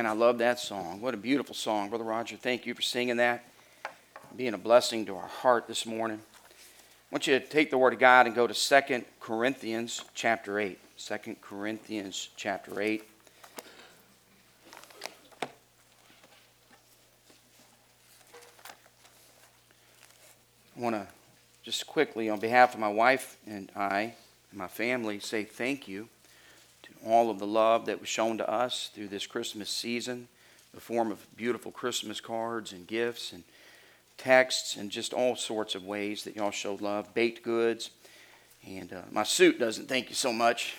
Man, I love that song. What a beautiful song. Brother Roger, thank you for singing that, being a blessing to our heart this morning. I want you to take the Word of God and go to 2 Corinthians chapter 8. 2 Corinthians chapter 8. I want to just quickly, on behalf of my wife and I and my family, say thank you to all of the love that was shown to us through this Christmas season, in the form of beautiful Christmas cards and gifts and texts and just all sorts of ways that y'all showed love, baked goods. And my suit doesn't thank you so much.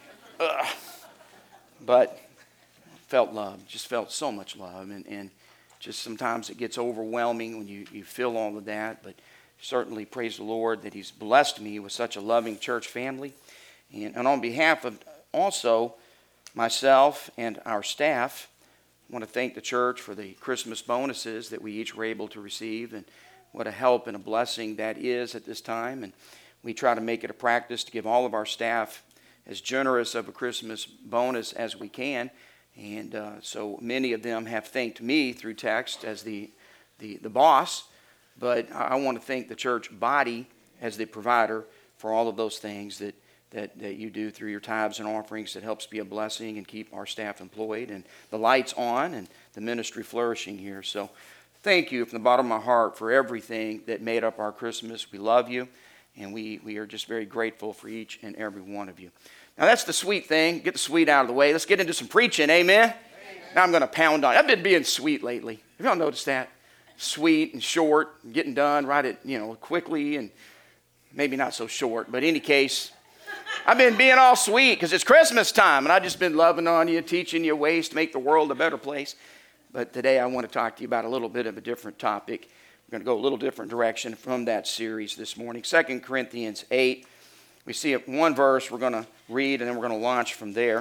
But felt love, just felt so much love. And just sometimes it gets overwhelming when you feel all of that. But certainly praise the Lord that He's blessed me with such a loving church family. And on behalf of also myself and our staff, I want to thank the church for the Christmas bonuses that we each were able to receive, and what a help and a blessing that is at this time. And we try to make it a practice to give all of our staff as generous of a Christmas bonus as we can. And so many of them have thanked me through text as the boss, but I want to thank the church body as the provider for all of those things that you do through your tithes and offerings that helps be a blessing and keep our staff employed and the lights on and the ministry flourishing here. So thank you from the bottom of my heart for everything that made up our Christmas. We love you, and we are just very grateful for each and every one of you. Now that's the sweet thing. Get the sweet out of the way. Let's get into some preaching. Amen? Amen. Now I'm going to pound on. I've been being sweet lately. Have y'all noticed that? Sweet and short, and getting done right at, quickly, and maybe not so short, but in any case, I've been being all sweet because it's Christmas time, and I've just been loving on you, teaching you ways to make the world a better place. But today I want to talk to you about a little bit of a different topic. We're going to go a little different direction from that series this morning. 2 Corinthians 8. We see one verse we're going to read, and then we're going to launch from there.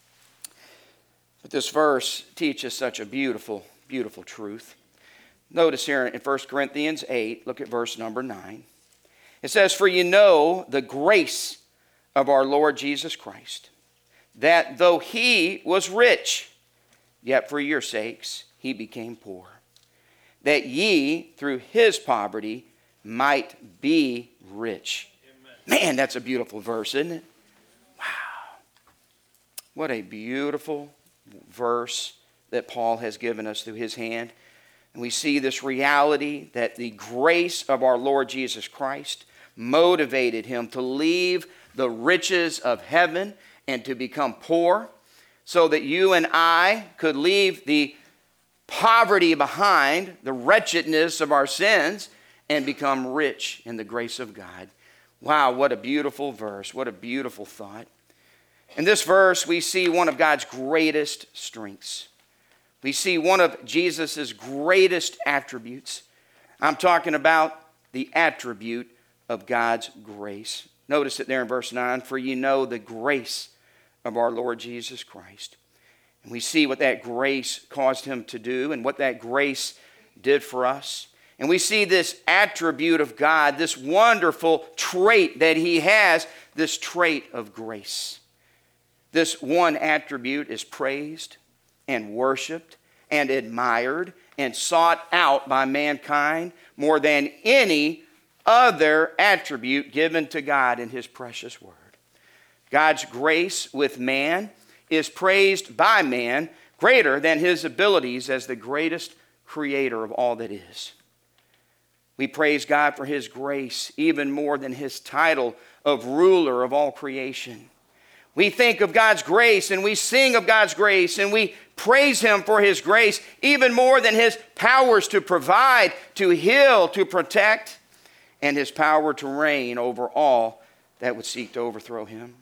But this verse teaches such a beautiful, beautiful truth. Notice here in 1 Corinthians 8, look at verse number 9. It says, "For you know the grace of our Lord Jesus Christ, that though He was rich, yet for your sakes He became poor, that ye through His poverty might be rich." Amen. Man, that's a beautiful verse, isn't it? Wow. What a beautiful verse that Paul has given us through his hand. And we see this reality that the grace of our Lord Jesus Christ motivated Him to leave the riches of heaven and to become poor, so that you and I could leave the poverty behind, the wretchedness of our sins, and become rich in the grace of God. Wow, what a beautiful verse. What a beautiful thought. In this verse, we see one of God's greatest strengths. We see one of Jesus' greatest attributes. I'm talking about the attribute of God's grace. Notice it there in verse 9, "For ye know the grace of our Lord Jesus Christ." And we see what that grace caused Him to do and what that grace did for us. And we see this attribute of God, this wonderful trait that He has, this trait of grace. This one attribute is praised and worshiped and admired and sought out by mankind more than any other attribute given to God in His precious word. God's grace with man is praised by man greater than His abilities as the greatest creator of all that is. We praise God for His grace even more than His title of ruler of all creation. We think of God's grace and we sing of God's grace and we praise Him for His grace even more than His powers to provide, to heal, to protect, and His power to reign over all that would seek to overthrow Him.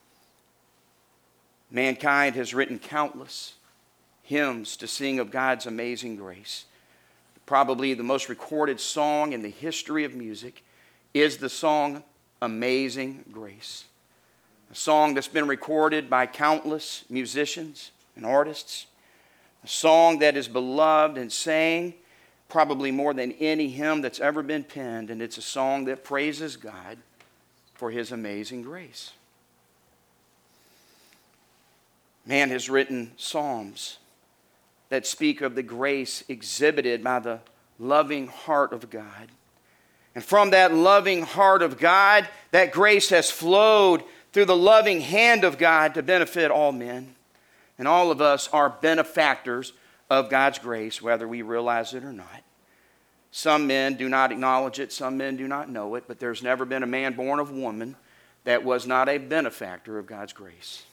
Mankind has written countless hymns to sing of God's amazing grace. Probably the most recorded song in the history of music is the song Amazing Grace. A song that's been recorded by countless musicians and artists. A song that is beloved and sang probably more than any hymn that's ever been penned. And it's a song that praises God for His amazing grace. Man has written psalms that speak of the grace exhibited by the loving heart of God. And from that loving heart of God, that grace has flowed through the loving hand of God to benefit all men. And all of us are benefactors of God's grace, whether we realize it or not. Some men do not acknowledge it, some men do not know it, but there's never been a man born of woman that was not a benefactor of God's grace.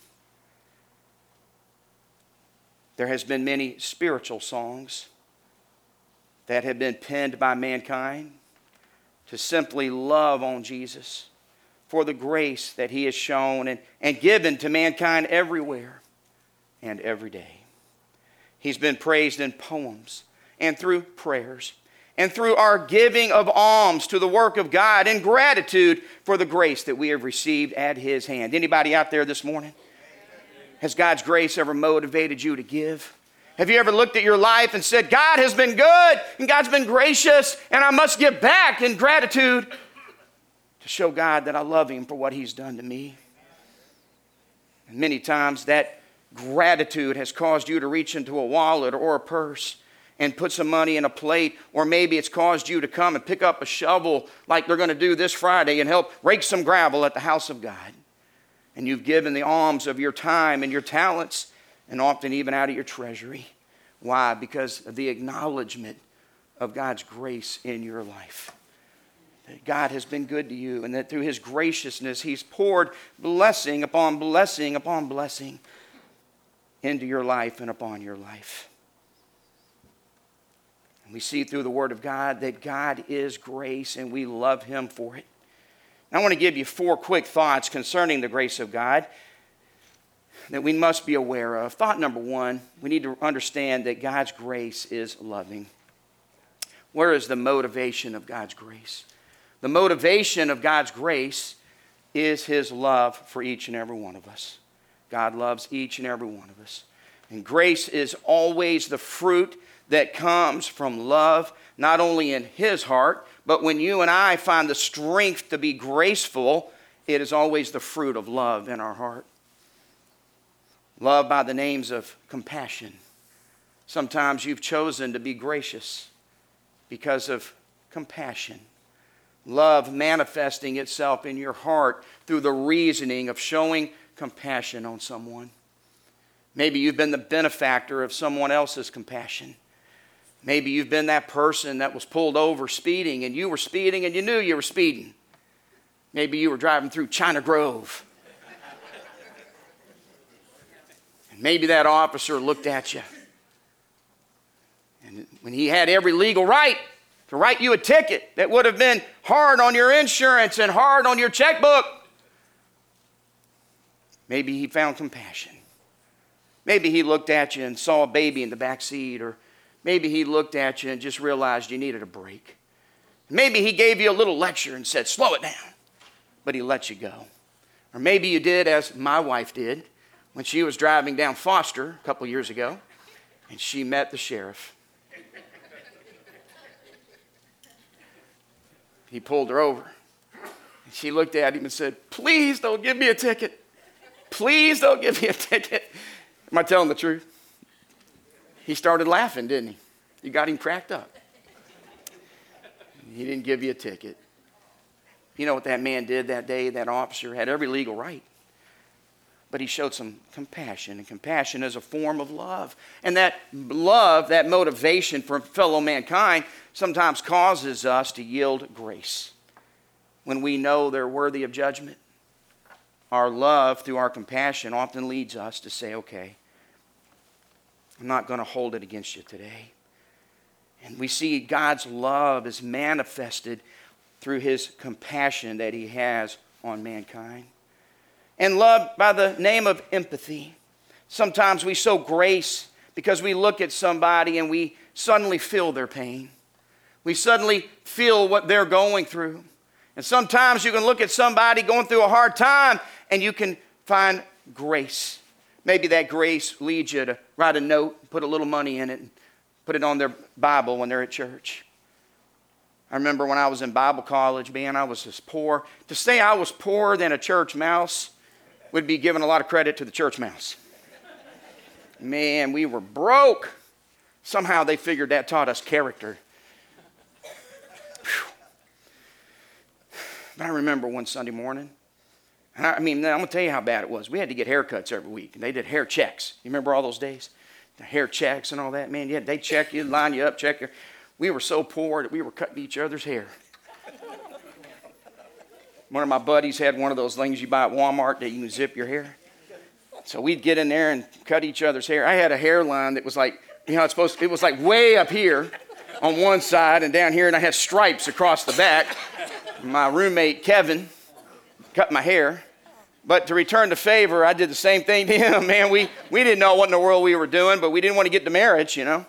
There has been many spiritual songs that have been penned by mankind to simply love on Jesus for the grace that he has shown and given to mankind everywhere and every day. He's been praised in poems and through prayers and through our giving of alms to the work of God in gratitude for the grace that we have received at his hand. Anybody out there this morning? Has God's grace ever motivated you to give? Have you ever looked at your life and said, God has been good and God's been gracious and I must give back in gratitude to show God that I love him for what he's done to me? And many times that gratitude has caused you to reach into a wallet or a purse and put some money in a plate, or maybe it's caused you to come and pick up a shovel like they're going to do this Friday and help rake some gravel at the house of God. And you've given the alms of your time and your talents, and often even out of your treasury. Why? Because of the acknowledgement of God's grace in your life. That God has been good to you, and that through his graciousness, he's poured blessing upon blessing upon blessing into your life and upon your life. And we see through the Word of God that God is grace, and we love him for it. I want to give you 4 quick thoughts concerning the grace of God that we must be aware of. Thought number 1, we need to understand that God's grace is loving. Where is the motivation of God's grace? The motivation of God's grace is his love for each and every one of us. God loves each and every one of us. And grace is always the fruit that comes from love, not only in his heart, but when you and I find the strength to be graceful, it is always the fruit of love in our heart. Love by the names of compassion. Sometimes you've chosen to be gracious because of compassion. Love manifesting itself in your heart through the reasoning of showing compassion on someone. Maybe you've been the benefactor of someone else's compassion. Maybe you've been that person that was pulled over speeding, and you were speeding and you knew you were speeding. Maybe you were driving through China Grove. And maybe that officer looked at you. And when he had every legal right to write you a ticket that would have been hard on your insurance and hard on your checkbook, maybe he found compassion. Maybe he looked at you and saw a baby in the back seat, or maybe he looked at you and just realized you needed a break. Maybe he gave you a little lecture and said, slow it down, but he let you go. Or maybe you did as my wife did when she was driving down Foster a couple years ago, and she met the sheriff. He pulled her over, and she looked at him and said, please don't give me a ticket. Please don't give me a ticket. Am I telling the truth? He started laughing, didn't he? You got him cracked up. He didn't give you a ticket. You know what that man did that day? That officer had every legal right. But he showed some compassion, and compassion is a form of love. And that love, that motivation for fellow mankind, sometimes causes us to yield grace. When we know they're worthy of judgment, our love through our compassion often leads us to say, okay, I'm not going to hold it against you today. And we see God's love is manifested through his compassion that he has on mankind. And love by the name of empathy. Sometimes we show grace because we look at somebody and we suddenly feel their pain. We suddenly feel what they're going through. And sometimes you can look at somebody going through a hard time and you can find grace. Maybe that grace leads you to write a note, put a little money in it, and put it on their Bible when they're at church. I remember when I was in Bible college, man, I was just poor. To say I was poorer than a church mouse would be giving a lot of credit to the church mouse. Man, we were broke. Somehow they figured that taught us character. Whew. But I remember one Sunday morning, and I'm going to tell you how bad it was. We had to get haircuts every week, and they did hair checks. You remember all those days? The hair checks and all that, man. Yeah, they check you, line you up, check you. We were so poor that we were cutting each other's hair. One of my buddies had one of those things you buy at Walmart that you can zip your hair. So we'd get in there and cut each other's hair. I had a hairline that was like, it was like way up here on one side and down here, and I had stripes across the back. My roommate, Kevin, cut my hair. But to return the favor, I did the same thing to him. Man, we didn't know what in the world we were doing, but we didn't want to get to marriage, And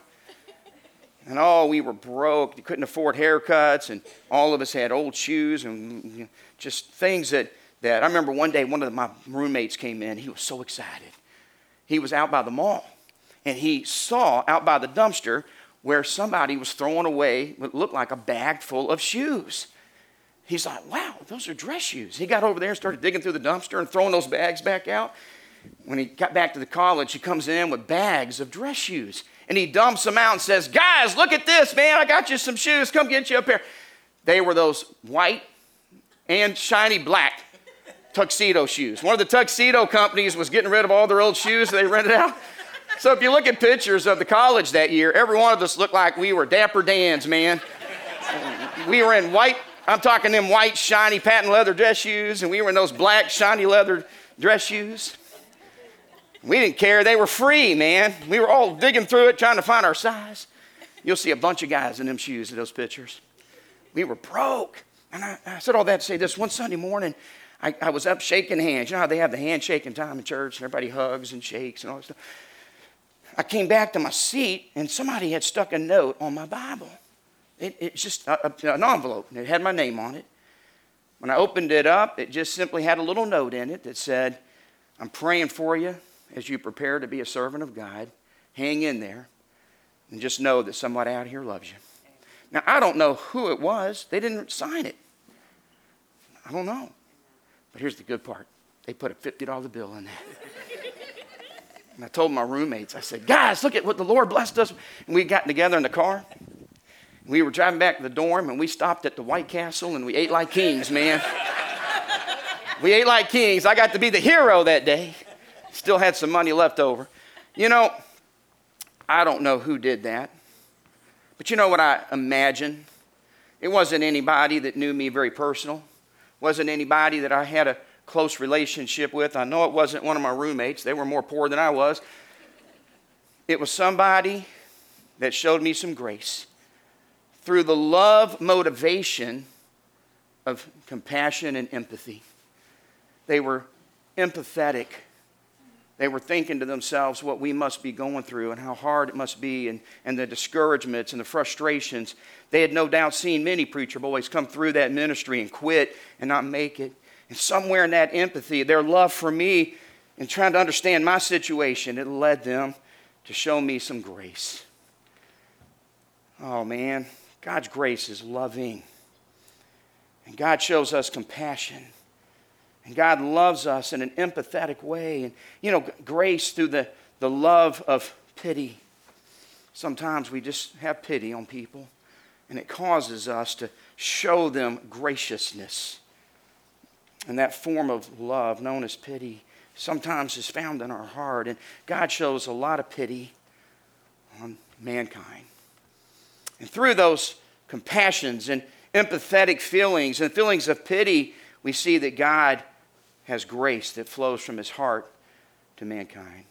we were broke. We couldn't afford haircuts, and all of us had old shoes and just things that I remember one day one of my roommates came in. He was so excited. He was out by the mall, and he saw out by the dumpster where somebody was throwing away what looked like a bag full of shoes. He's like, wow, those are dress shoes. He got over there and started digging through the dumpster and throwing those bags back out. When he got back to the college, he comes in with bags of dress shoes. And he dumps them out and says, guys, look at this, man. I got you some shoes. Come get you a pair. They were those white and shiny black tuxedo shoes. One of the tuxedo companies was getting rid of all their old shoes they rented out. So if you look at pictures of the college that year, every one of us looked like we were Dapper Dans, man. We were in white, I'm talking them white, shiny patent leather dress shoes, and we were in those black, shiny leather dress shoes. We didn't care. They were free, man. We were all digging through it, trying to find our size. You'll see a bunch of guys in them shoes in those pictures. We were broke. And I said all that to say this. One Sunday morning, I was up shaking hands. You know how they have the handshaking time in church, and everybody hugs and shakes and all that stuff. I came back to my seat, and somebody had stuck a note on my Bible. It's just an envelope, and it had my name on it. When I opened it up, it just simply had a little note in it that said, I'm praying for you as you prepare to be a servant of God. Hang in there, and just know that somebody out here loves you. Now, I don't know who it was. They didn't sign it. I don't know. But here's the good part. They put a $50 bill in there. And I told my roommates, I said, guys, look at what the Lord blessed us. And we got together in the car. We were driving back to the dorm, and we stopped at the White Castle, and we ate like kings, man. We ate like kings. I got to be the hero that day. Still had some money left over. I don't know who did that. But you know what I imagine? It wasn't anybody that knew me very personal. Wasn't anybody that I had a close relationship with. I know it wasn't one of my roommates. They were more poor than I was. It was somebody that showed me some grace through the love motivation of compassion and empathy. They were empathetic. They were thinking to themselves what we must be going through and how hard it must be and the discouragements and the frustrations. They had no doubt seen many preacher boys come through that ministry and quit and not make it. And somewhere in that empathy, their love for me and trying to understand my situation, it led them to show me some grace. Oh man, God's grace is loving. And God shows us compassion. And God loves us in an empathetic way. And, grace through the love of pity. Sometimes we just have pity on people, and it causes us to show them graciousness. And that form of love, known as pity, sometimes is found in our heart. And God shows a lot of pity on mankind. And through those compassions and empathetic feelings and feelings of pity, we see that God has grace that flows from his heart to mankind.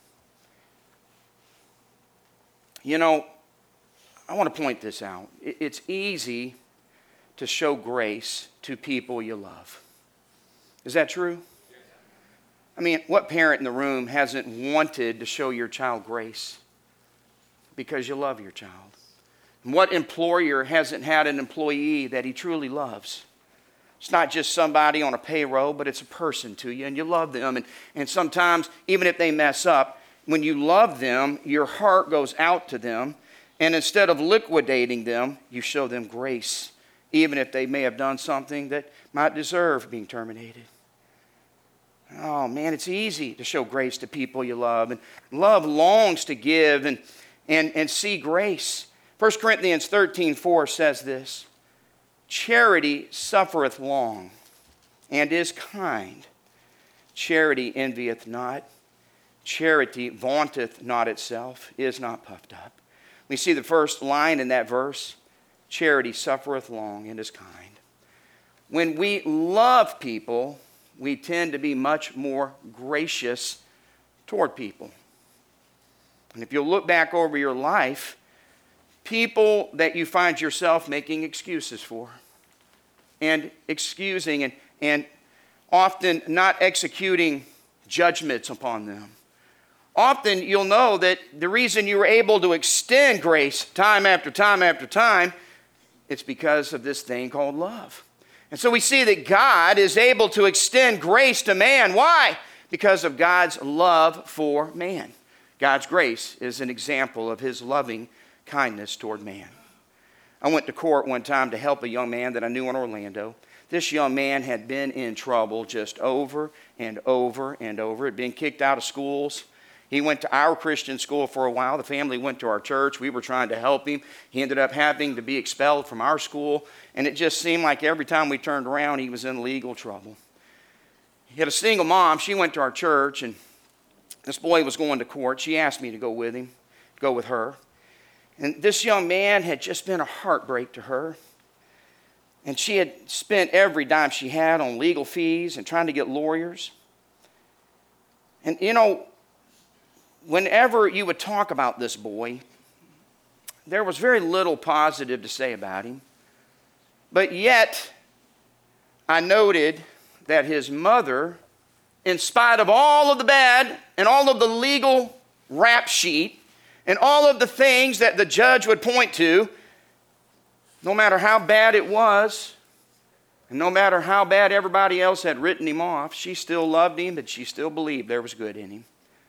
I want to point this out. It's easy to show grace to people you love. Is that true? What parent in the room hasn't wanted to show your child grace because you love your child? And what employer hasn't had an employee that he truly loves? It's not just somebody on a payroll, but it's a person to you, and you love them. And sometimes, even if they mess up, when you love them, your heart goes out to them, and instead of liquidating them, you show them grace, even if they may have done something that might deserve being terminated. Oh, man, it's easy to show grace to people you love. And love longs to give, and and see grace. 1 Corinthians 13:4 says this, charity suffereth long and is kind. Charity envieth not. Charity vaunteth not itself, is not puffed up. We see the first line in that verse, charity suffereth long and is kind. When we love people, we tend to be much more gracious toward people. And if you'll look back over your life, people that you find yourself making excuses for and excusing and often not executing judgments upon them. Often you'll know that the reason you were able to extend grace time after time after time, it's because of this thing called love. And so we see that God is able to extend grace to man. Why? Because of God's love for man. God's grace is an example of his loving kindness toward man. I went to court one time to help a young man that I knew in Orlando. This young man had been in trouble just over and over and over. Had been kicked out of schools. He went to our Christian school for a while. The family went to our church. We were trying to help him. He ended up having to be expelled from our school. And it just seemed like every time we turned around, he was in legal trouble. He had a single mom. She went to our church, and this boy was going to court. She asked me to go with him, go with her. And this young man had just been a heartbreak to her. And she had spent every dime she had on legal fees and trying to get lawyers. And you know, whenever you would talk about this boy, there was very little positive to say about him. But yet, I noted that his mother, in spite of all of the bad and all of the legal rap sheet and all of the things that the judge would point to, no matter how bad it was, and no matter how bad everybody else had written him off, she still loved him, but she still believed there was good in him.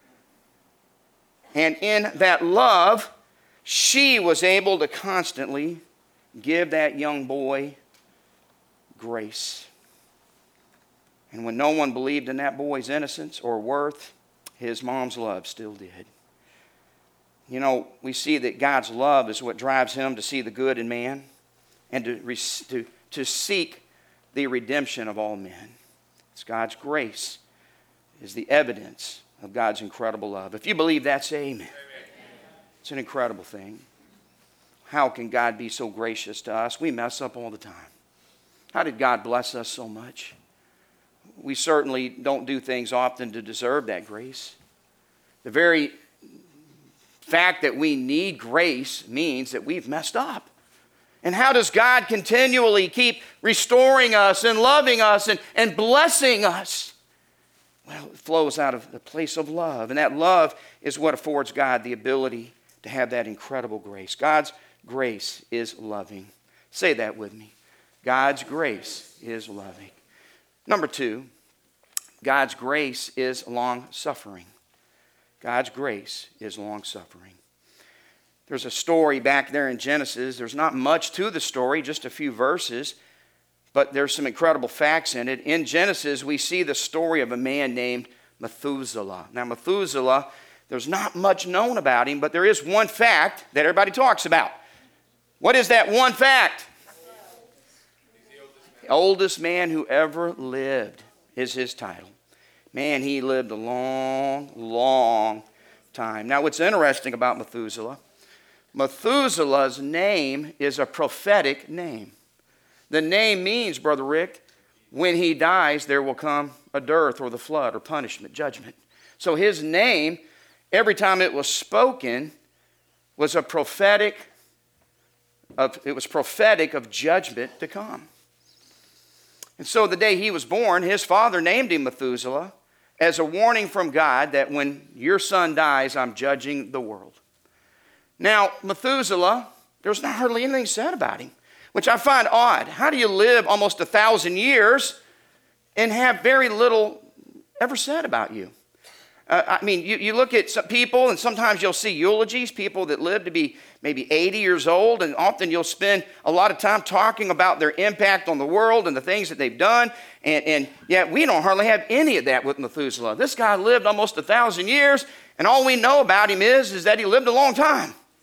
And in that love, she was able to constantly give that young boy grace. And when no one believed in that boy's innocence or worth, his mom's love still did. You know, we see that God's love is what drives him to see the good in man and to seek the redemption of all men. It's God's grace is the evidence of God's incredible love. If you believe that, say amen. It's an incredible thing. How can God be so gracious to us? We mess up all the time. How did God bless us so much? We certainly don't do things often to deserve that grace. The very fact that we need grace means that we've messed up. And how does God continually keep restoring us and loving us and blessing us? Well, it flows out of the place of love. And that love is what affords God the ability to have that incredible grace. God's grace is loving. Say that with me. God's grace is loving. Number 2, God's grace is long-suffering. God's grace is long-suffering. There's a story back there in Genesis. There's not much to the story, just a few verses, but there's some incredible facts in it. In Genesis, we see the story of a man named Methuselah. Now, Methuselah, there's not much known about him, but there is one fact that everybody talks about. What is that one fact? The oldest man who ever lived is his title. Man, he lived a long, long time. Now, what's interesting about Methuselah, Methuselah's name is a prophetic name. The name means, Brother Rick, when he dies, there will come a dearth or the flood or punishment, judgment. So his name, every time it was spoken, was prophetic of judgment to come. And so the day he was born, his father named him Methuselah as a warning from God that when your son dies, I'm judging the world. Now, Methuselah, there's not hardly anything said about him, which I find odd. How do you live almost 1,000 years and have very little ever said about you? You look at some people, and sometimes you'll see eulogies, people that live to be maybe 80 years old, and often you'll spend a lot of time talking about their impact on the world and the things that they've done, and yet we don't hardly have any of that with Methuselah. This guy lived almost 1,000 years, and all we know about him is that he lived a long time.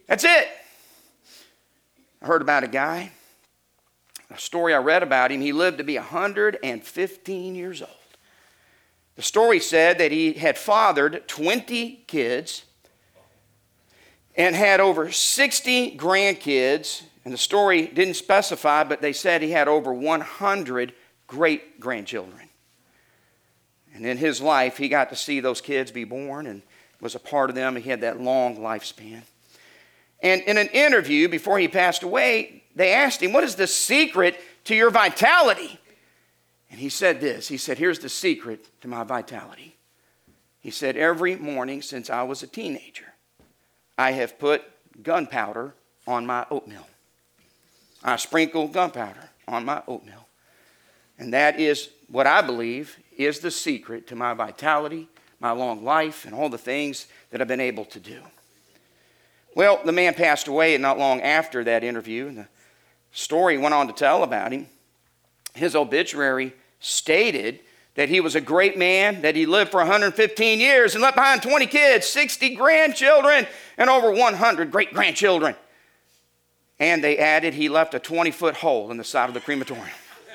That's it. I heard about a guy, a story I read about him. He lived to be 115 years old. The story said that he had fathered 20 kids and had over 60 grandkids. And the story didn't specify, but they said he had over 100 great-grandchildren. And in his life, he got to see those kids be born and was a part of them. He had that long lifespan. And in an interview before he passed away, they asked him, what is the secret to your vitality? And he said this. He said, here's the secret to my vitality. He said, every morning since I was a teenager, I have put gunpowder on my oatmeal. I sprinkle gunpowder on my oatmeal. And that is what I believe is the secret to my vitality, my long life, and all the things that I've been able to do. Well, the man passed away not long after that interview, and the story went on to tell about him. His obituary stated that he was a great man, that he lived for 115 years and left behind 20 kids, 60 grandchildren, and over 100 great-grandchildren. And they added he left a 20-foot hole in the side of the crematorium.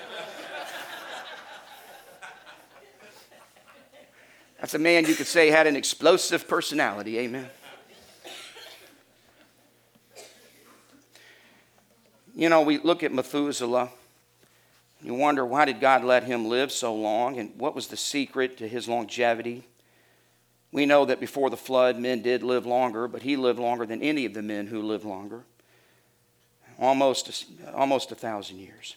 That's a man you could say had an explosive personality, amen. You know, we look at Methuselah, you wonder why did God let him live so long, and what was the secret to his longevity? We know that before the flood, men did live longer, but he lived longer than any of the men who lived longer. Almost 1,000 years.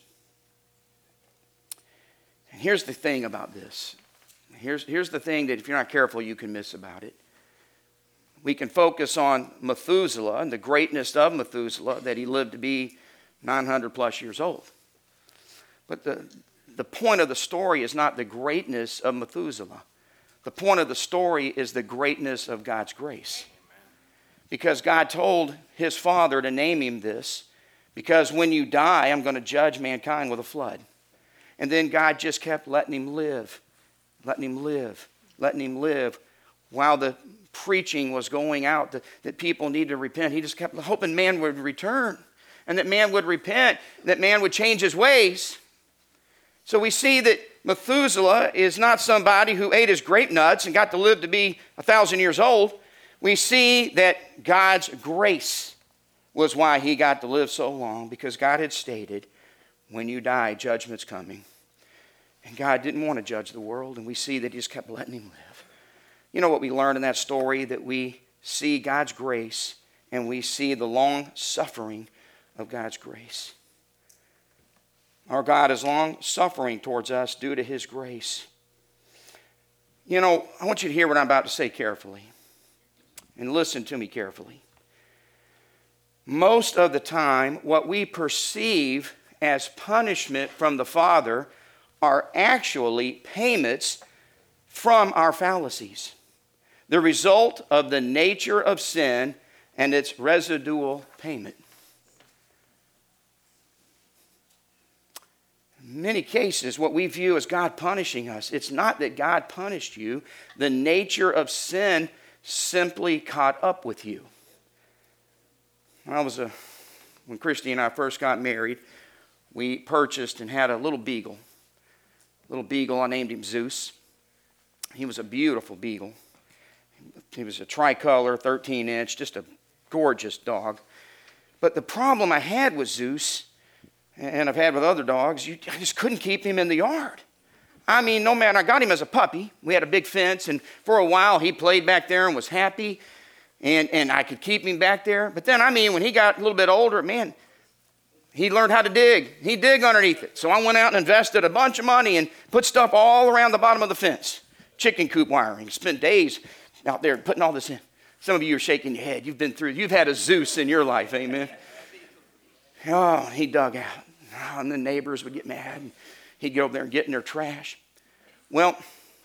And here's the thing about this. Here's the thing that if you're not careful, you can miss about it. We can focus on Methuselah and the greatness of Methuselah, that he lived to be 900 plus years old. But the point of the story is not the greatness of Methuselah. The point of the story is the greatness of God's grace. Because God told his father to name him this, because when you die, I'm going to judge mankind with a flood. And then God just kept letting him live, letting him live, letting him live while the preaching was going out that people need to repent. He just kept hoping man would return and that man would repent, that man would change his ways. So we see that Methuselah is not somebody who ate his grape nuts and got to live to be 1,000 years old. We see that God's grace was why he got to live so long, because God had stated, when you die, judgment's coming. And God didn't want to judge the world, and we see that he just kept letting him live. You know what we learned in that story? That we see God's grace, and we see the long suffering of God's grace. Our God is long suffering towards us due to his grace. You know, I want you to hear what I'm about to say carefully, and listen to me carefully. Most of the time, what we perceive as punishment from the Father are actually payments from our fallacies, the result of the nature of sin and its residual payment. In many cases, what we view as God punishing us, it's not that God punished you. The nature of sin simply caught up with you. When Christy and I first got married, we purchased and had a little beagle. I named him Zeus. He was a beautiful beagle. He was a tricolor, 13-inch, just a gorgeous dog. But the problem I had with Zeus, and I've had with other dogs, I just couldn't keep him in the yard. I mean, no matter, I got him as a puppy. We had a big fence, and for a while he played back there and was happy, and I could keep him back there. But then, when he got a little bit older, man, he learned how to dig. He'd dig underneath it. So I went out and invested a bunch of money and put stuff all around the bottom of the fence. Chicken coop wiring. Spent days out there putting all this in. Some of you are shaking your head. You've had a Zeus in your life, amen. Oh, he dug out. Oh, and the neighbors would get mad. And he'd go over there and get in their trash. Well,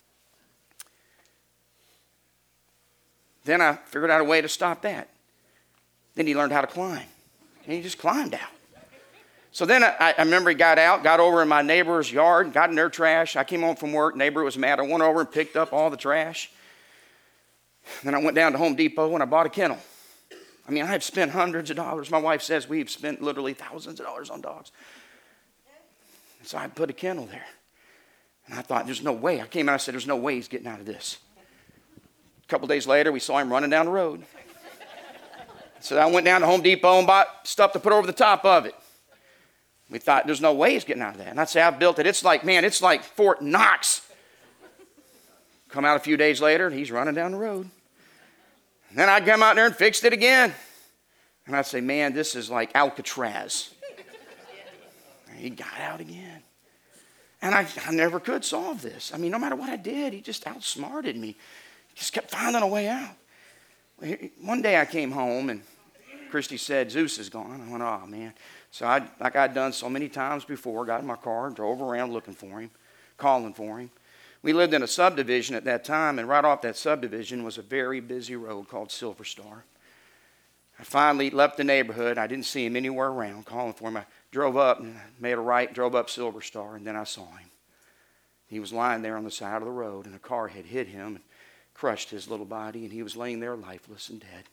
then I figured out a way to stop that. Then he learned how to climb. And he just climbed out. So then I remember he got over in my neighbor's yard, got in their trash. I came home from work, neighbor was mad. I went over and picked up all the trash. Then I went down to Home Depot and I bought a kennel. I mean, I have spent hundreds of dollars. My wife says we've spent literally thousands of dollars on dogs. So I put a kennel there. And I thought, there's no way. I came out and I said, there's no way he's getting out of this. A couple days later, we saw him running down the road. So I went down to Home Depot and bought stuff to put over the top of it. We thought, there's no way he's getting out of that. And I'd say, I've built it. It's like Fort Knox. Come out a few days later, and he's running down the road. And then I'd come out there and fixed it again. And I'd say, man, this is like Alcatraz. And he got out again. And I never could solve this. I mean, no matter what I did, he just outsmarted me. He just kept finding a way out. One day I came home, and Christy said, Zeus is gone. I went, oh, man. So like I'd done so many times before, got in my car and drove around looking for him, calling for him. We lived in a subdivision at that time, and right off that subdivision was a very busy road called Silver Star. I finally left the neighborhood. I didn't see him anywhere around, calling for him. I drove up and made a right, drove up Silver Star, and then I saw him. He was lying there on the side of the road, and a car had hit him and crushed his little body, and he was laying there lifeless and dead.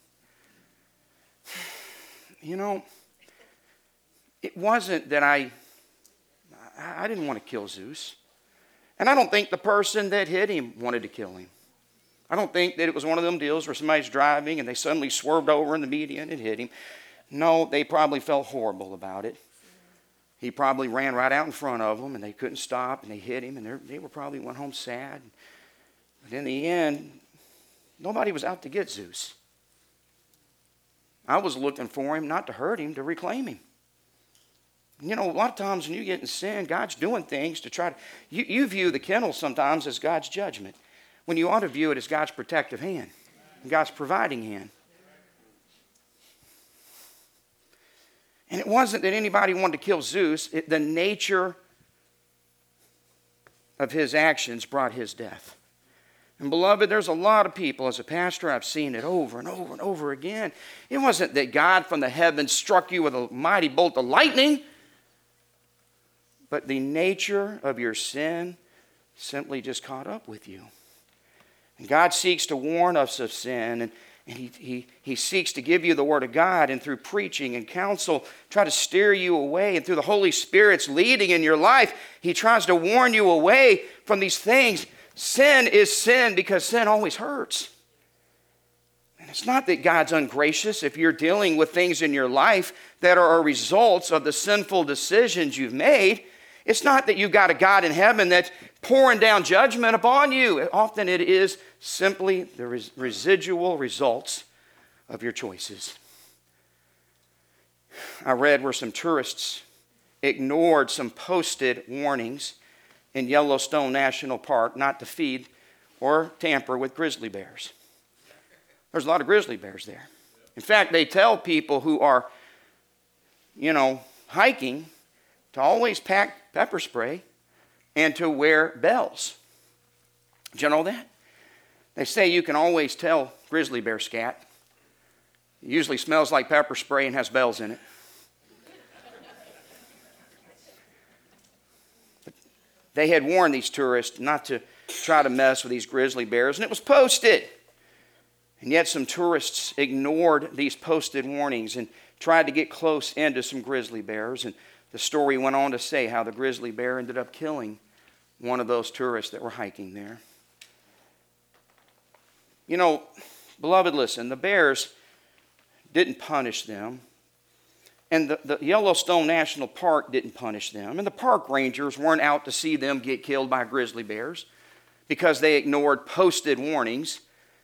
You know, it wasn't that I didn't want to kill Zeus. And I don't think the person that hit him wanted to kill him. I don't think that it was one of them deals where somebody's driving and they suddenly swerved over in the median and hit him. No, they probably felt horrible about it. He probably ran right out in front of them and they couldn't stop and they hit him and they were probably went home sad. But in the end, nobody was out to get Zeus. I was looking for him not to hurt him, to reclaim him. You know, a lot of times when you get in sin, God's doing things to try to... You view the kennel sometimes as God's judgment, when you ought to view it as God's protective hand, God's providing hand. And it wasn't that anybody wanted to kill Zeus. The nature of his actions brought his death. And beloved, there's a lot of people, as a pastor, I've seen it over and over and over again. It wasn't that God from the heavens struck you with a mighty bolt of lightning, but the nature of your sin simply just caught up with you. And God seeks to warn us of sin, and he seeks to give you the Word of God, and through preaching and counsel, try to steer you away. And through the Holy Spirit's leading in your life, He tries to warn you away from these things. Sin is sin because sin always hurts. And it's not that God's ungracious if you're dealing with things in your life that are a result of the sinful decisions you've made. It's not that you've got a God in heaven that's pouring down judgment upon you. Often it is simply the residual results of your choices. I read where some tourists ignored some posted warnings in Yellowstone National Park not to feed or tamper with grizzly bears. There's a lot of grizzly bears there. In fact, they tell people who are, hiking to always pack pepper spray and to wear bells. Did you know that? They say you can always tell grizzly bear scat. It usually smells like pepper spray and has bells in it. But they had warned these tourists not to try to mess with these grizzly bears, and it was posted. And yet some tourists ignored these posted warnings and tried to get close into some grizzly bears. And the story went on to say how the grizzly bear ended up killing one of those tourists that were hiking there. Beloved, listen, the bears didn't punish them. And the Yellowstone National Park didn't punish them. And the park rangers weren't out to see them get killed by grizzly bears because they ignored posted warnings.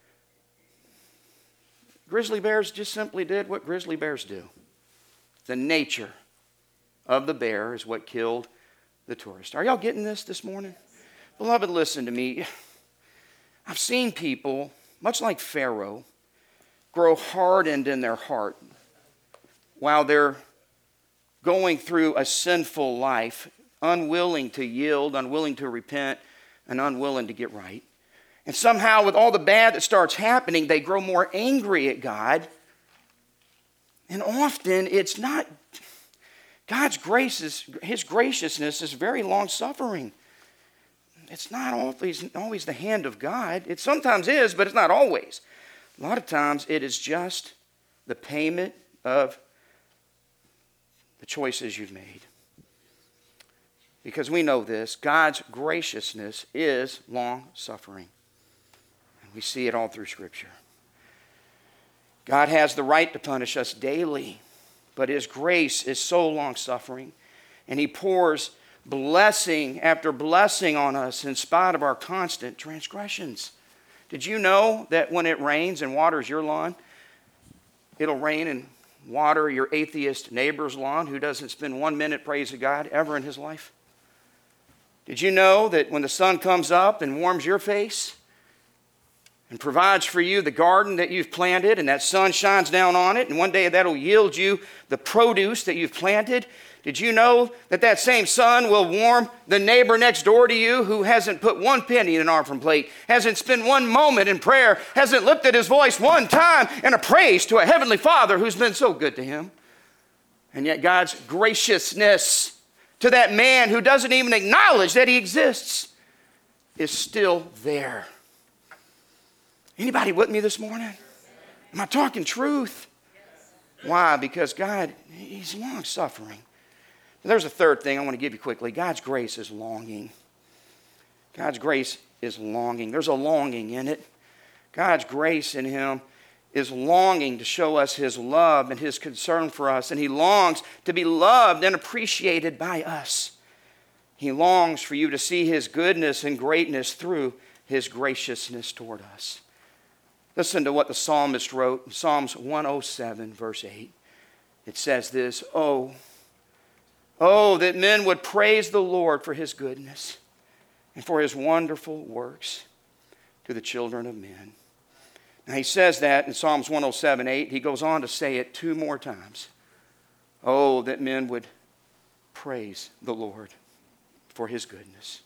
Grizzly bears just simply did what grizzly bears do. The nature of the bear is what killed the tourist. Are y'all getting this morning? Beloved, listen to me. I've seen people, much like Pharaoh, grow hardened in their heart while they're going through a sinful life, unwilling to yield, unwilling to repent, and unwilling to get right. And somehow, with all the bad that starts happening, they grow more angry at God. And often, it's not... God's grace His graciousness is very long-suffering. It's not always the hand of God. It sometimes is, but it's not always. A lot of times it is just the payment of the choices you've made. Because we know this, God's graciousness is long-suffering. And we see it all through Scripture. God has the right to punish us daily, but His grace is so long-suffering, and He pours blessing after blessing on us in spite of our constant transgressions. Did you know that when it rains and waters your lawn, it'll rain and water your atheist neighbor's lawn who doesn't spend 1 minute praising God ever in his life? Did you know that when the sun comes up and warms your face and provides for you the garden that you've planted, and that sun shines down on it, and one day that'll yield you the produce that you've planted? Did you know that that same sun will warm the neighbor next door to you who hasn't put 1 penny in an offering plate, hasn't spent 1 moment in prayer, hasn't lifted his voice 1 time in a praise to a heavenly Father who's been so good to him? And yet God's graciousness to that man who doesn't even acknowledge that he exists is still there. Anybody with me this morning? Am I talking truth? Why? Because God, He's long-suffering. There's a third thing I want to give you quickly. God's grace is longing. God's grace is longing. There's a longing in it. God's grace in Him is longing to show us His love and His concern for us. And He longs to be loved and appreciated by us. He longs for you to see His goodness and greatness through His graciousness toward us. Listen to what the psalmist wrote in Psalms 107, verse 8. It says this, Oh, that men would praise the Lord for His goodness and for His wonderful works to the children of men. Now he says that in Psalms 107, 8. He goes on to say it 2 more times. Oh, that men would praise the Lord for His goodness.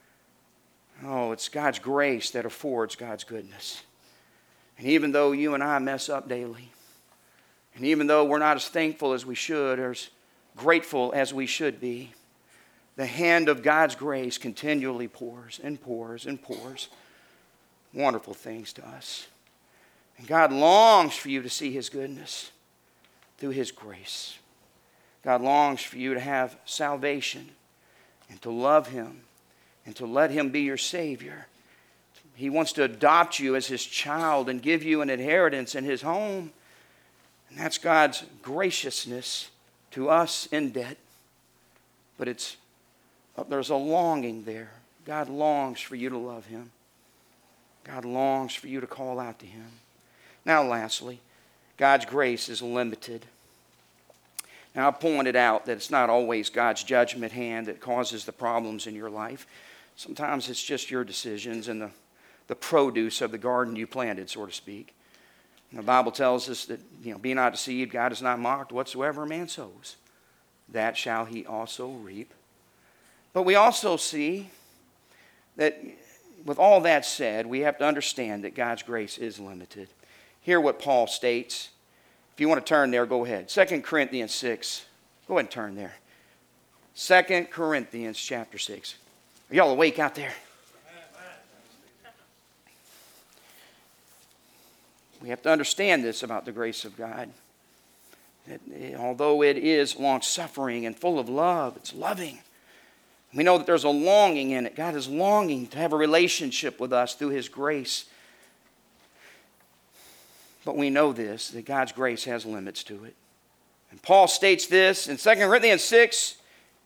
Oh, it's God's grace that affords God's goodness. And even though you and I mess up daily, and even though we're not as thankful as we should, or as grateful as we should be, the hand of God's grace continually pours and pours and pours wonderful things to us. And God longs for you to see His goodness through His grace. God longs for you to have salvation and to love Him and to let Him be your Savior. He wants to adopt you as His child and give you an inheritance in His home. And that's God's graciousness to us in debt. But there's a longing there. God longs for you to love Him. God longs for you to call out to Him. Now lastly, God's grace is limited. Now I pointed out that it's not always God's judgment hand that causes the problems in your life. Sometimes it's just your decisions and the produce of the garden you planted, so to speak. And the Bible tells us that, be not deceived, God is not mocked. Whatsoever a man sows, that shall he also reap. But we also see that with all that said, we have to understand that God's grace is limited. Hear what Paul states. If you want to turn there, go ahead. 2 Corinthians 6. Go ahead and turn there. 2 Corinthians chapter 6. Are y'all awake out there? We have to understand this about the grace of God. That although it is long-suffering and full of love, it's loving. We know that there's a longing in it. God is longing to have a relationship with us through His grace. But we know this, that God's grace has limits to it. And Paul states this in 2 Corinthians 6,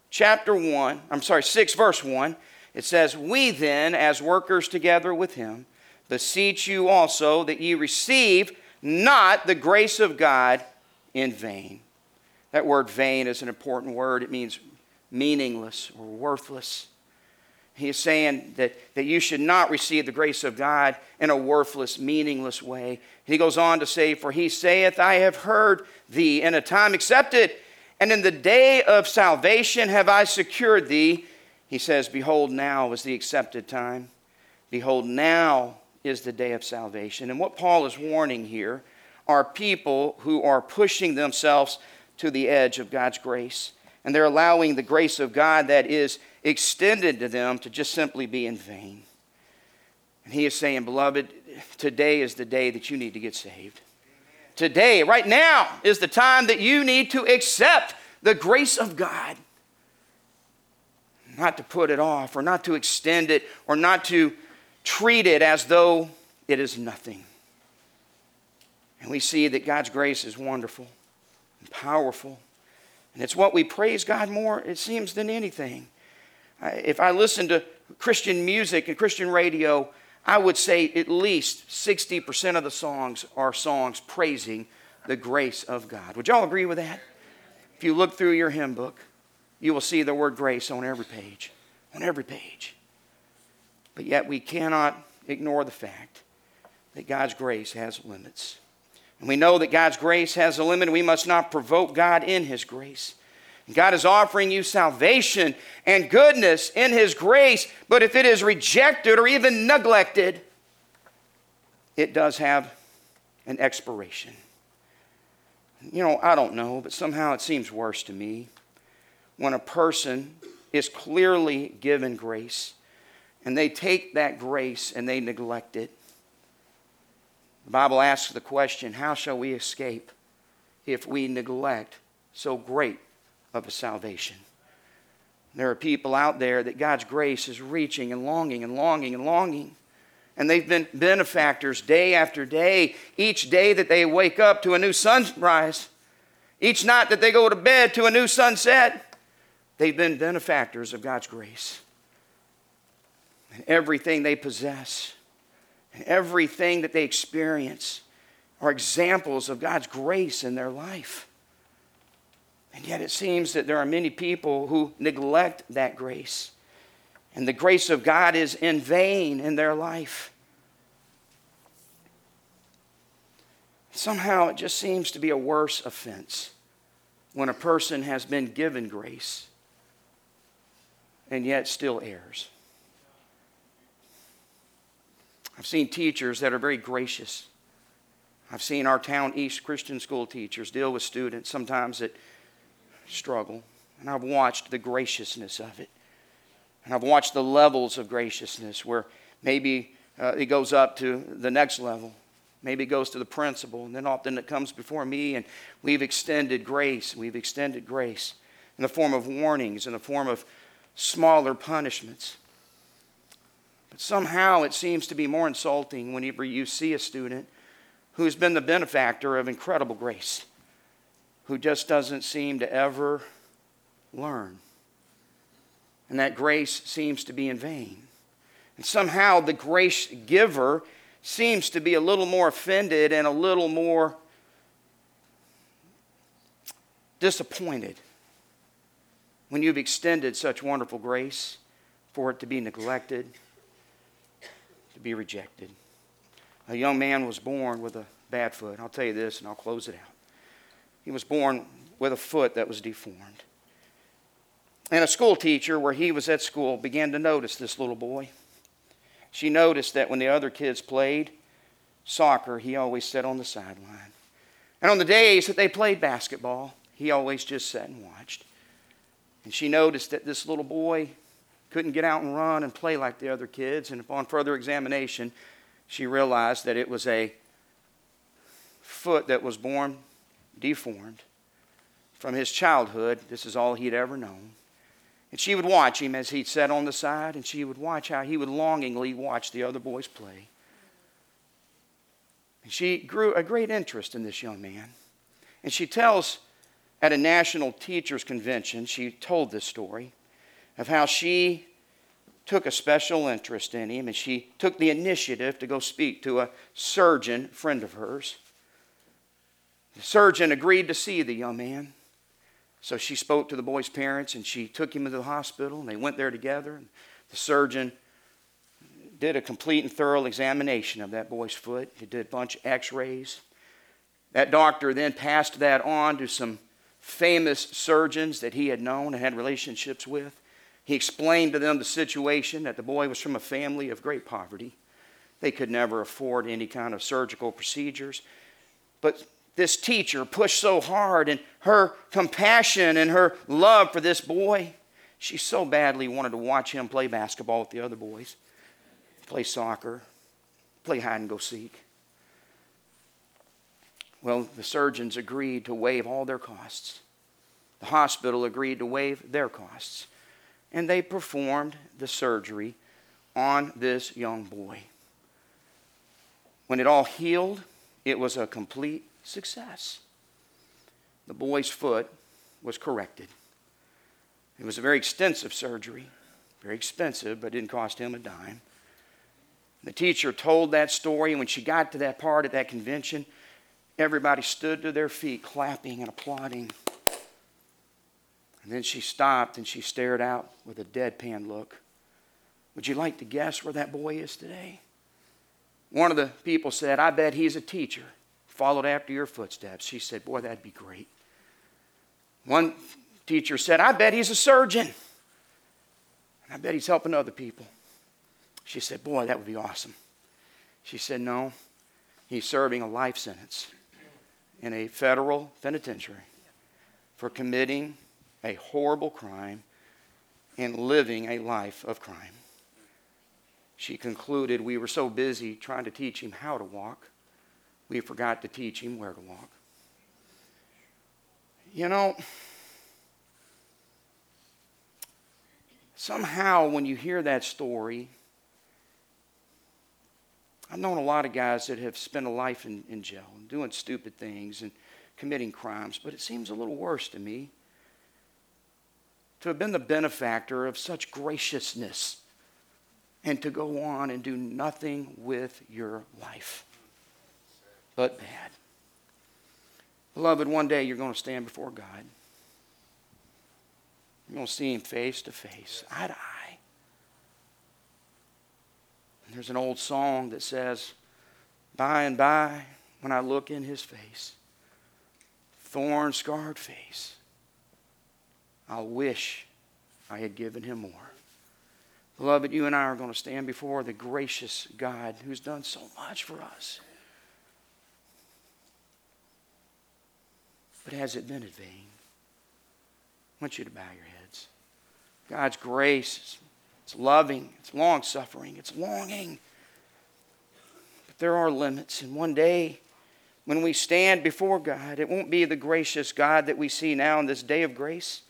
6 verse 1. It says, We then, as workers together with Him, beseech you also that ye receive not the grace of God in vain. That word vain is an important word. It means meaningless or worthless. He is saying that you should not receive the grace of God in a worthless, meaningless way. He goes on to say, For He saith, I have heard thee in a time accepted, and in the day of salvation have I secured thee. He says, Behold, now is the accepted time. Behold, now is the day of salvation. And what Paul is warning here are people who are pushing themselves to the edge of God's grace. And they're allowing the grace of God that is extended to them to just simply be in vain. And he is saying, Beloved, today is the day that you need to get saved. Today, right now, is the time that you need to accept the grace of God. Not to put it off, or not to extend it, or not to treat it as though it is nothing. And we see that God's grace is wonderful and powerful. And it's what we praise God more, it seems, than anything. If I listen to Christian music and Christian radio, I would say at least 60% of the songs are songs praising the grace of God. Would y'all agree with that? If you look through your hymn book, you will see the word grace on every page. On every page. But yet we cannot ignore the fact that God's grace has limits. And we know that God's grace has a limit. We must not provoke God in His grace. And God is offering you salvation and goodness in His grace. But if it is rejected or even neglected, it does have an expiration. You know, I don't know, but somehow it seems worse to me when a person is clearly given grace and they take that grace and they neglect it. The Bible asks the question, how shall we escape if we neglect so great of a salvation? There are people out there that God's grace is reaching and longing and longing and longing. And they've been benefactors day after day. Each day that they wake up to a new sunrise. Each night that they go to bed to a new sunset. They've been benefactors of God's grace. And everything they possess, and everything that they experience are examples of God's grace in their life. And yet it seems that there are many people who neglect that grace. And the grace of God is in vain in their life. Somehow it just seems to be a worse offense when a person has been given grace and yet still errs. I've seen teachers that are very gracious. I've seen our town East Christian school teachers deal with students sometimes that struggle. And I've watched the graciousness of it. And I've watched the levels of graciousness where maybe it goes up to the next level. Maybe it goes to the principal. And then often it comes before me and we've extended grace. We've extended grace in the form of warnings, in the form of smaller punishments. But somehow it seems to be more insulting whenever you see a student who has been the benefactor of incredible grace, who just doesn't seem to ever learn. And that grace seems to be in vain. And somehow the grace giver seems to be a little more offended and a little more disappointed when you've extended such wonderful grace for it to be neglected, to be rejected. A young man was born with a bad foot. I'll tell you this and I'll close it out. He was born with a foot that was deformed. And a school teacher, where he was at school, began to notice this little boy. She noticed that when the other kids played soccer, he always sat on the sideline. And on the days that they played basketball, he always just sat and watched. And she noticed that this little boy couldn't get out and run and play like the other kids. And upon further examination, she realized that it was a foot that was born deformed. From his childhood, this is all he'd ever known. And she would watch him as he sat on the side, and she would watch how he would longingly watch the other boys play. And she grew a great interest in this young man. And she tells, at a national teachers convention, she told this story of how she took a special interest in him, and she took the initiative to go speak to a surgeon friend of hers. The surgeon agreed to see the young man. So she spoke to the boy's parents, and she took him to the hospital, and they went there together. And the surgeon did a complete and thorough examination of that boy's foot. He did a bunch of x-rays. That doctor then passed that on to some famous surgeons that he had known and had relationships with. He explained to them the situation, that the boy was from a family of great poverty. They could never afford any kind of surgical procedures. But this teacher pushed so hard, and her compassion and her love for this boy, she so badly wanted to watch him play basketball with the other boys, play soccer, play hide and go seek. Well, the surgeons agreed to waive all their costs. The hospital agreed to waive their costs. And they performed the surgery on this young boy. When it all healed, it was a complete success. The boy's foot was corrected. It was a very extensive surgery, very expensive, but didn't cost him a dime. The teacher told that story, and when she got to that part at that convention, everybody stood to their feet, clapping and applauding. And then she stopped and she stared out with a deadpan look. Would you like to guess where that boy is today? One of the people said, I bet he's a teacher, followed after your footsteps. She said, boy, that'd be great. One teacher said, I bet he's a surgeon. I bet he's helping other people. She said, boy, that would be awesome. She said, no, he's serving a life sentence in a federal penitentiary for committing a horrible crime and living a life of crime. She concluded, we were so busy trying to teach him how to walk, we forgot to teach him where to walk. You know, somehow when you hear that story, I've known a lot of guys that have spent a life in jail, doing stupid things and committing crimes, but it seems a little worse to me to have been the benefactor of such graciousness and to go on and do nothing with your life but bad. Beloved, one day you're going to stand before God. You're going to see Him face to face, eye to eye. And there's an old song that says, by and by, when I look in His face, thorn-scarred face, I'll wish I had given Him more. Beloved, you and I are going to stand before the gracious God who's done so much for us. But has it been in vain? I want you to bow your heads. God's grace, it's loving, it's long-suffering, it's longing. But there are limits, and one day when we stand before God, it won't be the gracious God that we see now in this day of grace,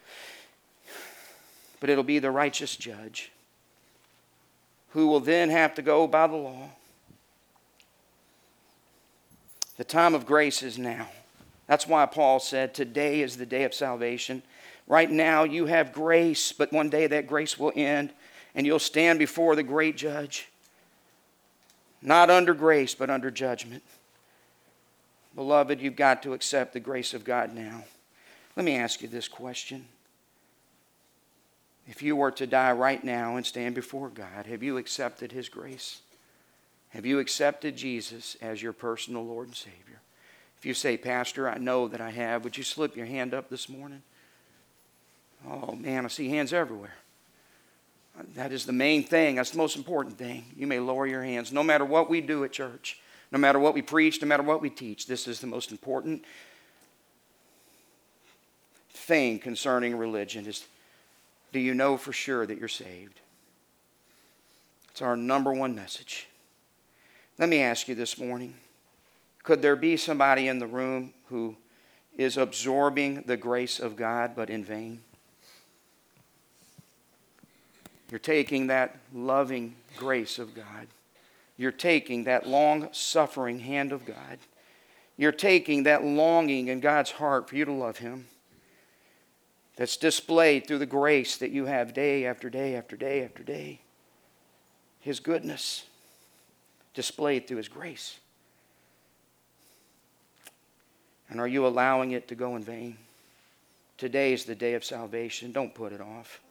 but it'll be the righteous judge who will then have to go by the law. The time of grace is now. That's why Paul said, today is the day of salvation. Right now you have grace, but one day that grace will end, and you'll stand before the great judge. Not under grace, but under judgment. Beloved, you've got to accept the grace of God now. Let me ask you this question. If you were to die right now and stand before God, have you accepted His grace? Have you accepted Jesus as your personal Lord and Savior? If you say, Pastor, I know that I have, would you slip your hand up this morning? Oh, man, I see hands everywhere. That is the main thing. That's the most important thing. You may lower your hands. No matter what we do at church, no matter what we preach, no matter what we teach, this is the most important thing concerning religion is, do you know for sure that you're saved? It's our number one message. Let me ask you this morning, could there be somebody in the room who is absorbing the grace of God but in vain? You're taking that loving grace of God. You're taking that long-suffering hand of God. You're taking that longing in God's heart for you to love Him. That's displayed through the grace that you have day after day after day after day. His goodness displayed through His grace. And are you allowing it to go in vain? Today is the day of salvation. Don't put it off.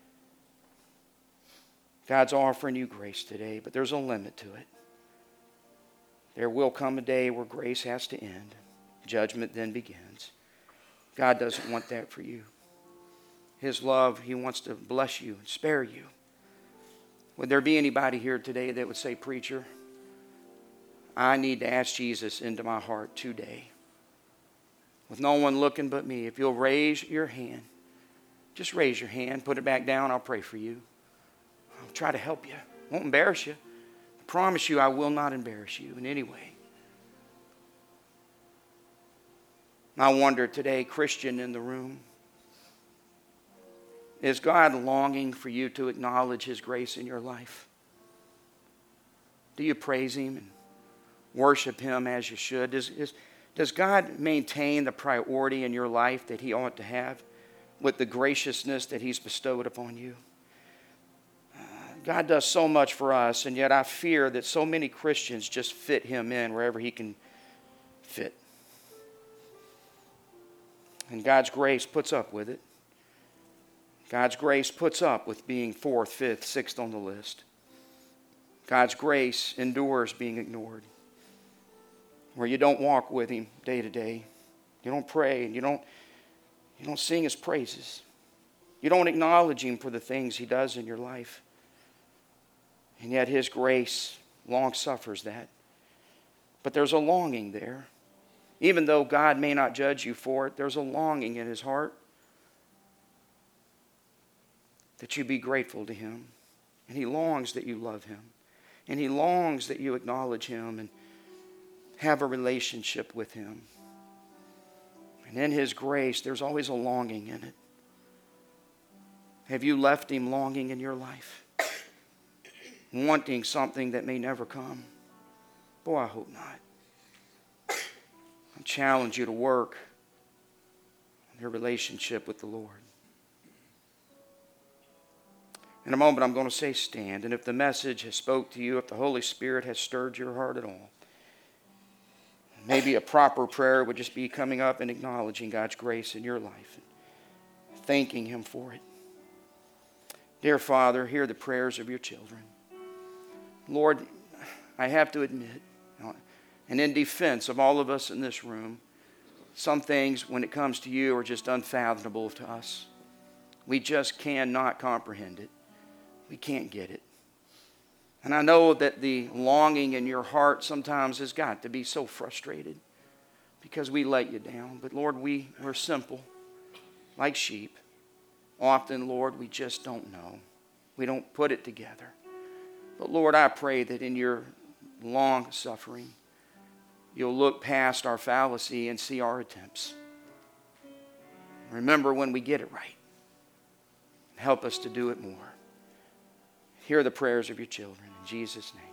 God's offering you grace today, but there's a limit to it. There will come a day where grace has to end. Judgment then begins. God doesn't want that for you. His love, He wants to bless you and spare you. Would there be anybody here today that would say, Preacher, I need to ask Jesus into my heart today? With no one looking but me, if you'll raise your hand, just raise your hand, put it back down, I'll pray for you. I'll try to help you. I won't embarrass you. I promise you I will not embarrass you in any way. I wonder today, Christian in the room, is God longing for you to acknowledge His grace in your life? Do you praise Him and worship Him as you should? Does God maintain the priority in your life that He ought to have with the graciousness that He's bestowed upon you? God does so much for us, and yet I fear that so many Christians just fit Him in wherever He can fit. And God's grace puts up with it. God's grace puts up with being 4th, 5th, 6th on the list. God's grace endures being ignored. Where you don't walk with Him day to day. You don't pray and you don't sing His praises. You don't acknowledge Him for the things He does in your life. And yet His grace long suffers that. But there's a longing there. Even though God may not judge you for it, there's a longing in His heart that you be grateful to Him. And He longs that you love Him. And He longs that you acknowledge Him and have a relationship with Him. And in His grace, there's always a longing in it. Have you left Him longing in your life? Wanting something that may never come? Boy, I hope not. I challenge you to work on your relationship with the Lord. In a moment, I'm going to say stand. And if the message has spoke to you, if the Holy Spirit has stirred your heart at all, maybe a proper prayer would just be coming up and acknowledging God's grace in your life, and thanking Him for it. Dear Father, hear the prayers of your children. Lord, I have to admit, and in defense of all of us in this room, some things when it comes to you are just unfathomable to us. We just cannot comprehend it. We can't get it. And I know that the longing in your heart sometimes has got to be so frustrated because we let you down. But Lord, we're simple, like sheep. Often, Lord, we just don't know. We don't put it together. But Lord, I pray that in your long suffering, you'll look past our fallacy and see our attempts. Remember when we get it right. Help us to do it more. Hear the prayers of your children in Jesus' name.